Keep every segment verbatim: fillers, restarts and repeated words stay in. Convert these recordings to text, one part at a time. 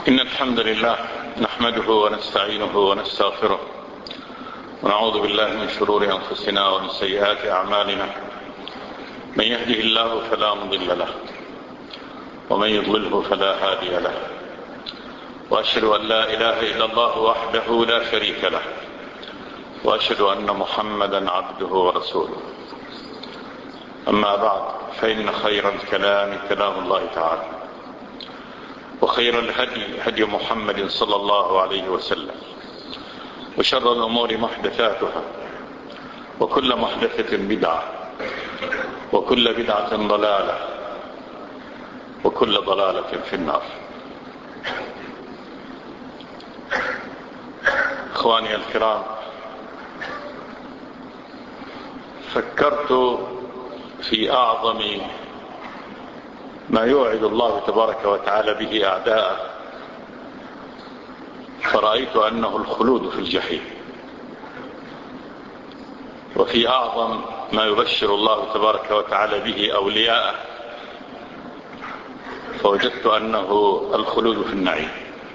إن الحمد لله نحمده ونستعينه ونستغفره ونعوذ بالله من شرور أنفسنا ومن سيئات أعمالنا. من يهده الله فلا مضل له ومن يضلله فلا هادي له، وأشهد أن لا إله إلا الله وحده لا شريك له، وأشهد أن محمدا عبده ورسوله. أما بعد، فإن خير الكلام كلام الله تعالى، وخير الهدي هدي محمد صلى الله عليه وسلم، وشر الأمور محدثاتها، وكل محدثة بدعة، وكل بدعة ضلالة، وكل ضلالة في النار. إخواني الكرام، فكرت في أعظم ما يوعد الله تبارك وتعالى به أعداءه، فرأيت أنه الخلود في الجحيم. وفي أعظم ما يبشر الله تبارك وتعالى به أولياءه، فوجدت أنه الخلود في النعيم.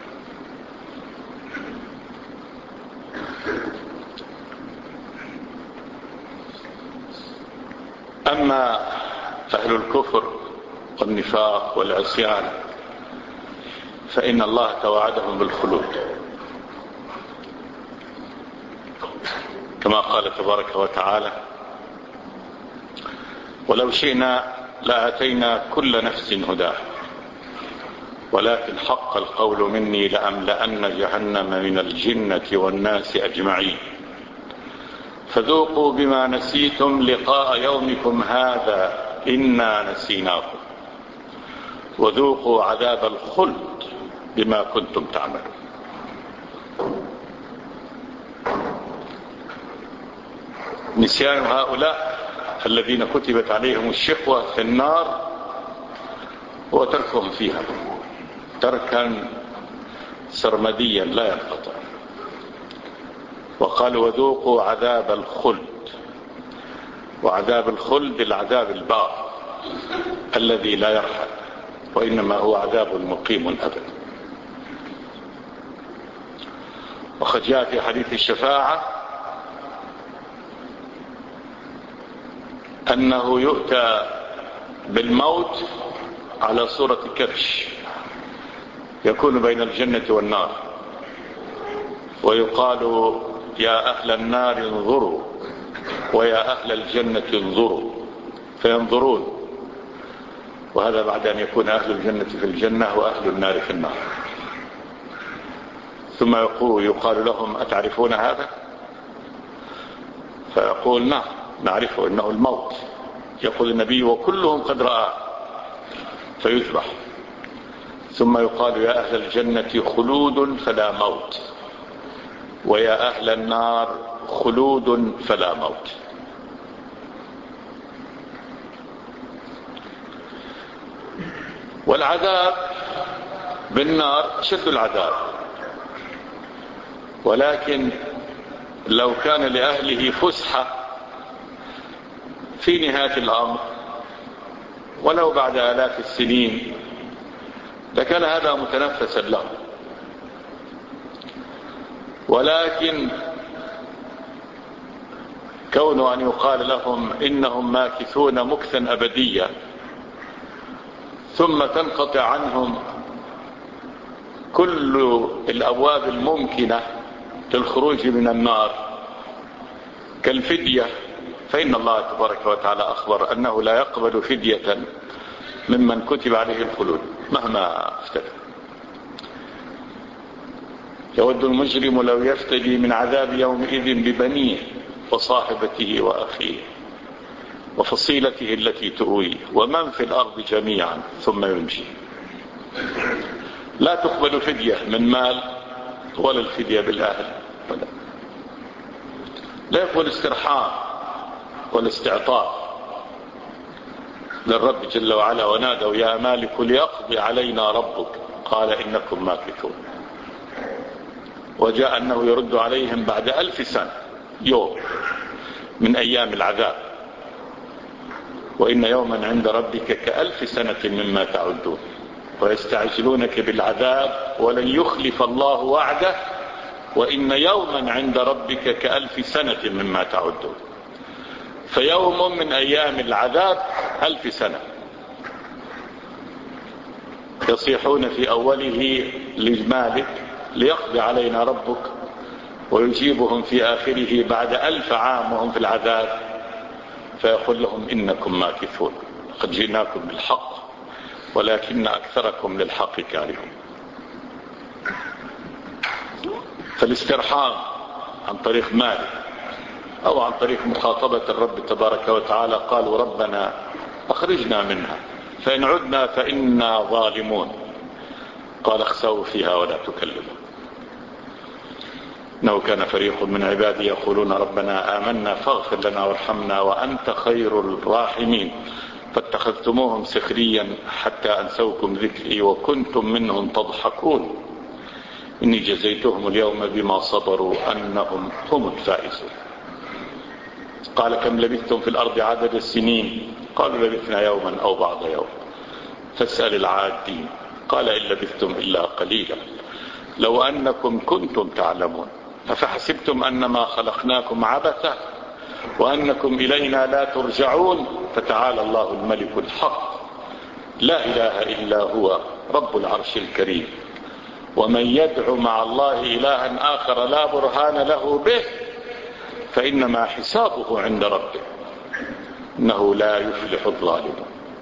أما أهل الكفر والنفاق والعصيان فإن الله توعدهم بالخلود، كما قال تبارك وتعالى: ولو شئنا لآتينا كل نفس هداها ولكن حق القول مني لأملأن جهنم من الجنة والناس أجمعين فذوقوا بما نسيتم لقاء يومكم هذا إنا نسيناكم وذوقوا عذاب الخلد بما كنتم تعملون. نسيان هؤلاء الذين كتبت عليهم الشقوة في النار هو تركهم فيها تركا سرمديا لا ينقطع. وقال: وذوقوا عذاب الخلد. وعذاب الخلد العذاب الباق الذي لا يرحل، وإنما هو عذاب مقيم أبدا. وقد جاء في حديث الشفاعة أنه يؤتى بالموت على صورة كبش يكون بين الجنة والنار، ويقال: يا أهل النار انظروا ويا أهل الجنة انظروا، فينظرون، وهذا بعد أن يكون أهل الجنة في الجنة وأهل النار في النار. ثم يقول يقال لهم: أتعرفون هذا؟ فيقول: نعم نعرفه، إنه الموت. يقول النبي: وكلهم قد رآه، فيذبح. ثم يقال: يا أهل الجنة خلود فلا موت، ويا أهل النار خلود فلا موت. والعذاب بالنار شد العذاب، ولكن لو كان لأهله فسحة في نهاية الأمر ولو بعد آلاف السنين لكان هذا متنفسا له. ولكن كون أن يقال لهم إنهم ماكثون مكثا أبديا ثم تنقطع عنهم كل الأبواب الممكنة للخروج من النار كالفدية، فإن الله تبارك وتعالى أخبر أنه لا يقبل فدية ممن كتب عليه الخلود مهما افتدى. يود المجرم لو يفتدي من عذاب يومئذ ببنيه وصاحبته وأخيه وفصيلته التي تؤويه ومن في الأرض جميعا ثم ينجي. لا تقبل فدية من مال ولا الفدية بالأهل، ولا لا يقبل استرحام ولا استعطاء للرب جل وعلا. ونادوا: يا مالك ليقضي علينا ربك قال إنكم ماكثون. وجاء أنه يرد عليهم بعد ألف سنة يوم من أيام العذاب، وإن يوما عند ربك كألف سنة مما تعدون. ويستعجلونك بالعذاب ولن يخلف الله وعده وإن يوما عند ربك كألف سنة مما تعدون. فيوم من أيام العذاب ألف سنة. يصيحون في أوله لمالك ليقضي علينا ربك، ويجيبهم في آخره بعد ألف عام وهم في العذاب، فيقول لهم إنكم ماكثون، قد جئناكم بالحق ولكن أكثركم للحق كارهون. فالاسترحام عن طريق مالك أو عن طريق مخاطبة الرب تبارك وتعالى قالوا ربنا أخرجنا منها فإن عدنا فإنا ظالمون، قال اخسوا فيها ولا تكلمون. إنه كان فريق من عبادي يقولون ربنا آمنا فاغفر لنا وارحمنا وأنت خير الراحمين فاتخذتموهم سخريا حتى أنسوكم ذكري وكنتم منهم تضحكون إني جزيتهم اليوم بما صبروا أنهم هم الفائزون. قال كم لبثتم في الأرض عدد السنين؟ قالوا لبثنا يوما أو بعض يوم فاسأل العادين قال إن لبثتم إلا قليلا لو أنكم كنتم تعلمون أفحسبتم أنما خلقناكم عبثا وأنكم إلينا لا ترجعون فتعالى الله الملك الحق لا إله إلا هو رب العرش الكريم ومن يدعو مع الله إلها آخر لا برهان له به فإنما حسابه عند ربه إنه لا يفلح الظالمون.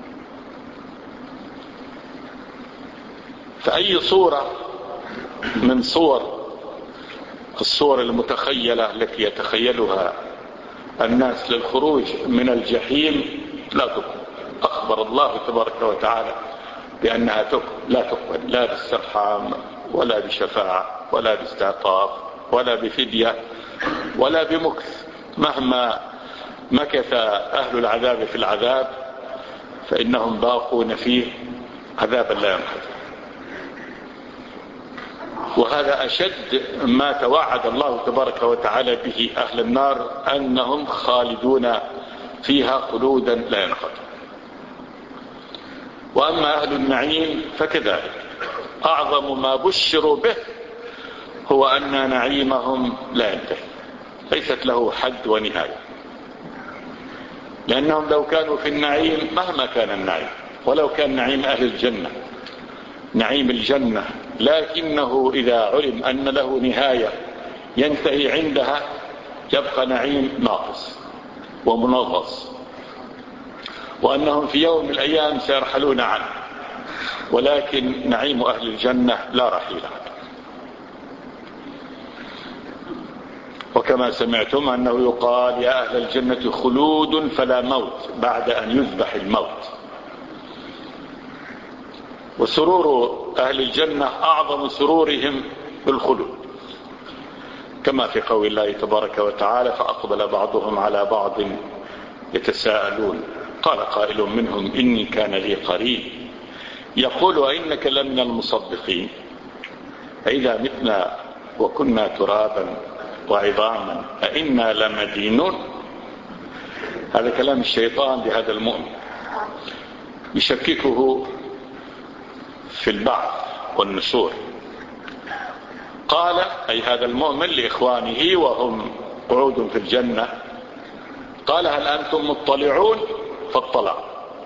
فأي صورة من صور الصور المتخيلة التي يتخيلها الناس للخروج من الجحيم لا تقبل. أخبر الله تبارك وتعالى بأنها تقبل لا تقبل لا باسترحام ولا بشفاعة ولا باستعطاف ولا بفدية ولا بمكث. مهما مكث أهل العذاب في العذاب فإنهم باقون فيه عذابا لا ينقضي. وهذا أشد ما توعد الله تبارك وتعالى به أهل النار أنهم خالدون فيها خلودا لا ينقضي. وأما أهل النعيم فكذلك أعظم ما بشروا به هو أن نعيمهم لا ينتهي ليست له حد ونهاية، لأنهم لو كانوا في النعيم مهما كان النعيم ولو كان نعيم أهل الجنة نعيم الجنة لكنه إذا علم أن له نهاية ينتهي عندها يبقى نعيم ناقص ومنغص وأنهم في يوم من الأيام سيرحلون عنه. ولكن نعيم أهل الجنة لا رحيل عنه. وكما سمعتم أنه يقال يا أهل الجنة خلود فلا موت بعد أن يذبح الموت. وسرور أهل الجنة أعظم سرورهم بالخلود كما في قول الله تبارك وتعالى فأقبل بعضهم على بعض يتساءلون قال قائل منهم إني كان لي قرين يقول أئنك لمن المصدقين أئذا متنا وكنا ترابا وعظاما أئنا لمدينون. هذا كلام الشيطان لهذا المؤمن يشككه في البعث والنشور. قال أي هذا المؤمن لإخوانه وهم قعود في الجنة قال هل أنتم مطلعون؟ فاطلع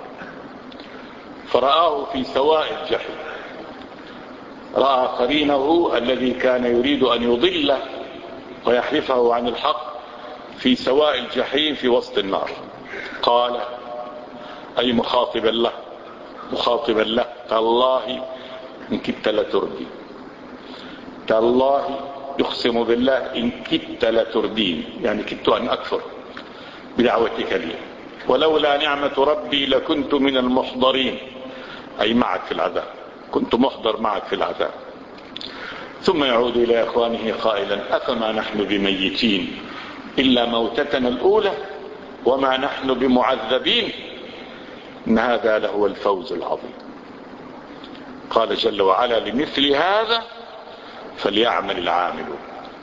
فرآه في سواء الجحيم. رأى قرينه الذي كان يريد أن يضله ويحرفه عن الحق في سواء الجحيم في وسط النار. قال أي مخاطبا له مخاطبا له تالله إن كدت لتردين تالله يقسم بالله إن كدت لتردين يعني كدت أن أكفر بدعوتك لي ولولا نعمة ربي لكنت من المحضرين أي معك في العذاب كنت محضر معك في العذاب. ثم يعود إلى إخوانه قائلا أفما نحن بميتين إلا موتتنا الأولى وما نحن بمعذبين إن هذا لهو الفوز العظيم. قال جل وعلا لمثل هذا فليعمل العاملون.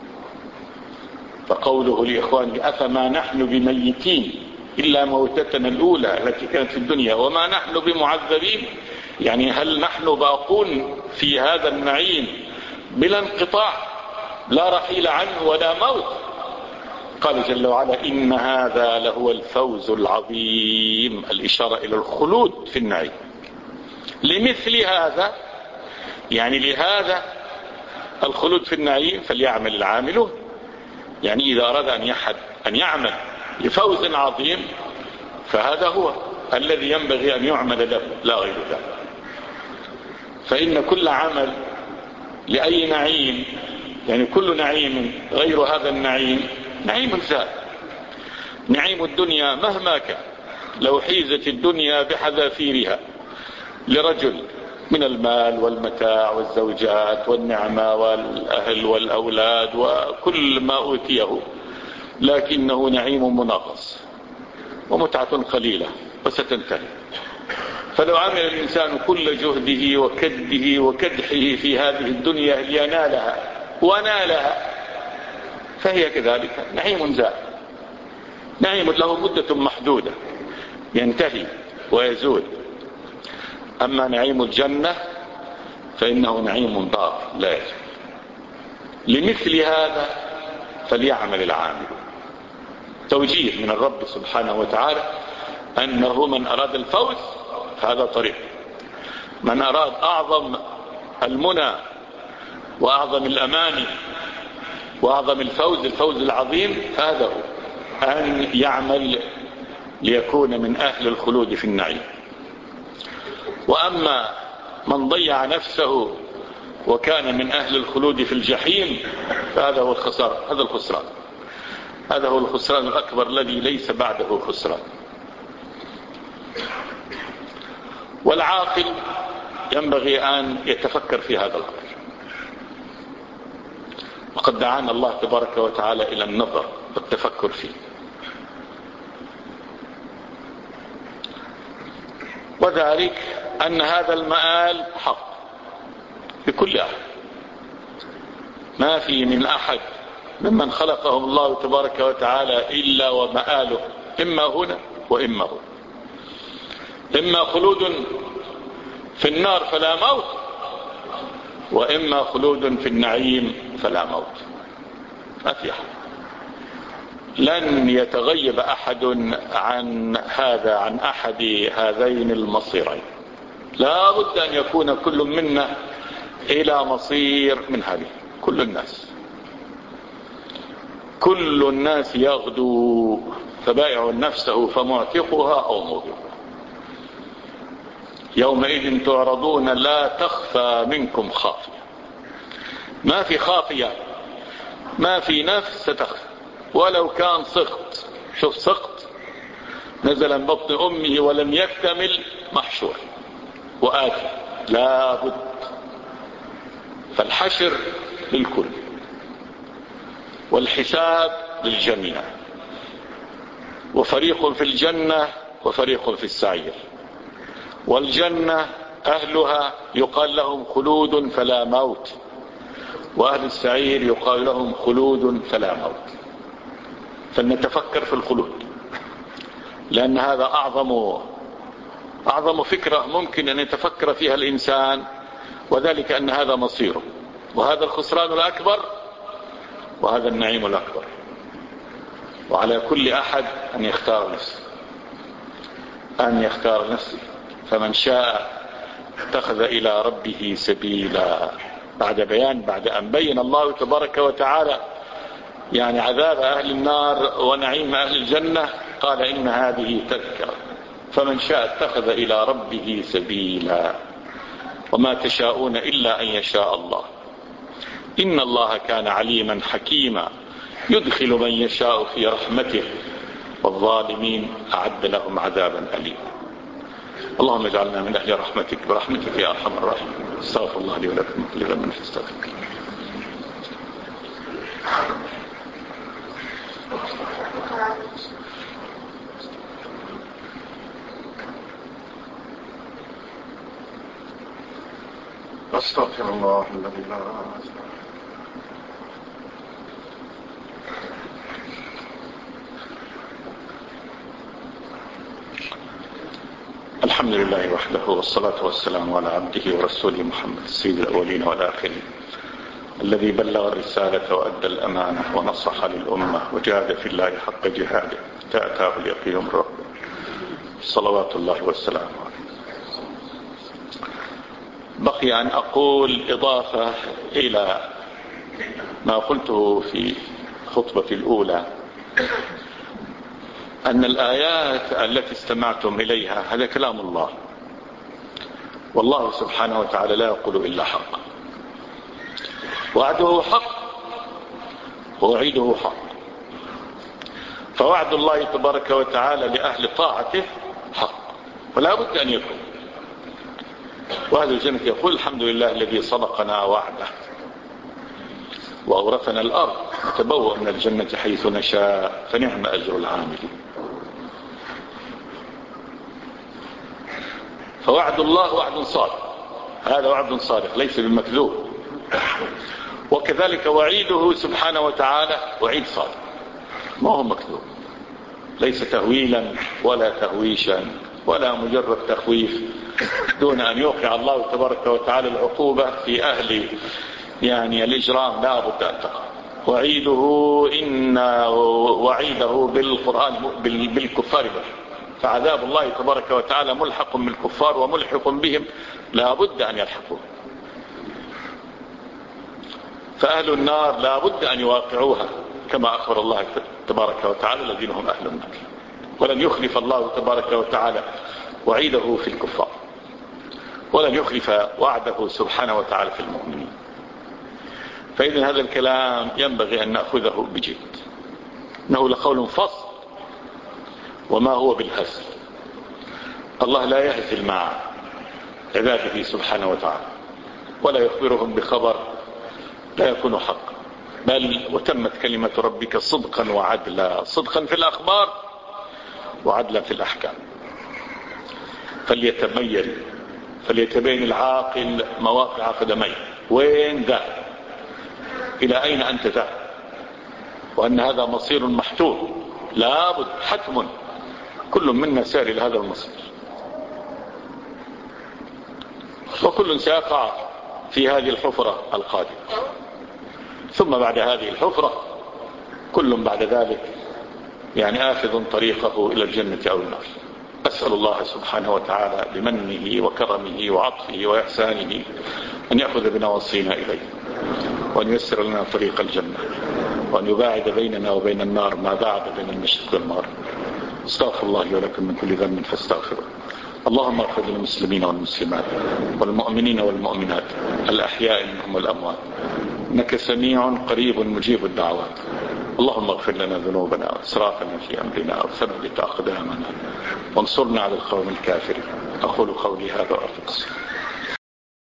فقوله لإخوانه أفما نحن بميتين إلا موتتنا الأولى التي كانت في الدنيا وما نحن بمعذبين يعني هل نحن باقون في هذا النعيم بلا انقطاع لا رحيل عنه ولا موت؟ قال جل وعلا إن هذا لهو الفوز العظيم، الإشارة إلى الخلود في النعيم. لمثل هذا، يعني لهذا الخلود في النعيم فليعمل العاملون. يعني إذا أراد أن يحد أن يعمل لفوز عظيم فهذا هو الذي ينبغي أن يعمل له لا غير ذلك. فإن كل عمل لأي نعيم، يعني كل نعيم غير هذا النعيم نعيم زائل. نعيم الدنيا مهما كان، لو حيزت الدنيا بحذافيرها لرجل من المال والمتاع والزوجات والنعمة والأهل والأولاد وكل ما أوتيه، لكنه نعيم منغص ومتعة قليلة وستنتهي. فلو عمل الإنسان كل جهده وكده وكدحه في هذه الدنيا لينالها ونالها فهي كذلك نعيم زائل، نعيم له مدة محدودة ينتهي ويزول. أما نعيم الجنة فإنه نعيم باق لا يزول. لمثل هذا فليعمل العامل. توجيه من الرب سبحانه وتعالى أنه من أراد الفوز هذا طريق، من أراد أعظم المنى وأعظم الأماني وأعظم الفوز، الفوز العظيم، هذا هو أن يعمل ليكون من أهل الخلود في النعيم. وأما من ضيع نفسه وكان من أهل الخلود في الجحيم فهذا هو الخسارة، هذا الخسران، هذا هو الخسران الأكبر الذي ليس بعده خسران. والعاقل ينبغي أن يتفكر في هذا الأمر، وقد دعانا الله تبارك وتعالى إلى النظر والتفكر فيه. وذلك أن هذا المآل حق لكل أحد، ما في من أحد ممن خلقهم الله تبارك وتعالى إلا ومآله إما هنا وإما هنا، إما خلود في النار فلا موت، وإما خلود في النعيم فلا موت. ما في أحد، لن يتغيب أحد عن هذا، عن أحد هذين المصيرين. لا بد أن يكون كل منا إلى مصير من هذه. كل الناس كل الناس يغدو فبائع نفسه فمعتقها أو موبقها. يومئذ تعرضون لا تخفى منكم خافية. ما في خافية، ما في نفس ستخفى ولو كان سقط. شوف سقط نزل من بطن أمه ولم يكتمل محشور وآتي لا بد. فالحشر للكل والحساب للجميع، وفريق في الجنة وفريق في السعير. والجنة أهلها يقال لهم خلود فلا موت، وأهل السعير يقال لهم خلود فلا موت. فلنتفكر في الخلود، لأن هذا أعظم أعظم فكرة ممكن أن يتفكر فيها الإنسان، وذلك أن هذا مصيره، وهذا الخسران الأكبر وهذا النعيم الأكبر. وعلى كل أحد أن يختار نفسه، أن يختار نفسه. فمن شاء اتخذ إلى ربه سبيلا. بعد بيان، بعد أن بين الله تبارك وتعالى يعني عذاب أهل النار ونعيم أهل الجنة، قال إن هذه تذكرة، فمن شاء اتخذ إلى ربه سبيلا. وما تشاءون إلا أن يشاء الله، إن الله كان عليما حكيما، يدخل من يشاء في رحمته، والظالمين أعد لهم عذابا أليما. اللهم اجعلنا من أهل رحمتك برحمتك يا أرحم الراحمين. استغفر الله لي ولكم كل ذنب فاستغفروه. أستغفر الله الذي لا إله إلا هو. الحمد الحمد لله وحده، والصلاة والسلام على عبده ورسوله محمد السيد الأولين والآخرين، الذي بلغ الرسالة وأدى الأمانة ونصح للأمة وجاهد في الله حق جهاده حتى أتاه اليقين من ربه، صلوات الله والسلام عليه. بقي أن أقول إضافة إلى ما قلته في خطبتي الأولى، أن الآيات التي استمعتم إليها هذا كلام الله، والله سبحانه وتعالى لا يقول إلا حق، وعده حق ووعيده حق. فوعد الله تبارك وتعالى لأهل طاعته حق ولا بد أن يكون، وأهل الجنة يقول الحمد لله الذي صدقنا وعده وأورثنا الأرض نتبوأ من الجنة حيث نشاء فنعم أجر العاملين. فوعد الله وعد صادق، هذا وعد صادق ليس بمكذوب، وكذلك وعيده سبحانه وتعالى وعيد صادق ما هو مكذوب، ليس تهويلا ولا تهويشا ولا مجرد تخويف دون أن يوقع الله تبارك وتعالى العقوبة في أهل يعني الإجرام لا بد أن تقع. وعيده إن وعيده بالقرآن بالكفار ملحق، فعذاب الله تبارك وتعالى ملحق بالكفار وملحق بهم لا بد أن يلحقوا. فأهل النار لا بد أن يواقعوها كما أخبر الله تبارك وتعالى الذين هم أهل النار، ولن يخلف الله تبارك وتعالى وعيده في الكفار، ولن يخلف وعده سبحانه وتعالى في المؤمنين. فإذن هذا الكلام ينبغي أن نأخذه بجد، إنه لقول فصل وما هو بالهزل. الله لا يهزل مع عباده سبحانه وتعالى ولا يخبرهم بخبر لا يكون حقا، بل وتمت كلمة ربك صدقا وعدلا، صدقا في الأخبار وعدلا في الأحكام. فليتميل فليتبين العاقل مواقع قدميه، وين ذاهب، إلى أين أنت ذاهب، وأن هذا مصير محتوم لا بد حتم كل منا سار إلى هذا المصير، وكل سيقع في هذه الحفرة القادمة، ثم بعد هذه الحفرة كل بعد ذلك يعني آخذ طريقه إلى الجنة أو النار. أسأل الله سبحانه وتعالى بمنه وكرمه وعطفه وإحسانه أن يأخذ بنواصينا إليه، وأن ييسر لنا طريق الجنة، وأن يباعد بيننا وبين النار ما باعد بين المشرق والمغرب. استغفر الله ولكم من كل ذنب فاستغفروا. اللهم اغفر للمسلمين والمسلمات والمؤمنين والمؤمنات الأحياء منهم والأموات، إنك سميع قريب مجيب الدعوات. اللهم اغفر لنا ذنوبنا وإسرافنا في أمرنا وثبت أقدامنا وانصرنا على القوم الكافرين. أقول قولي هذا وأستغفر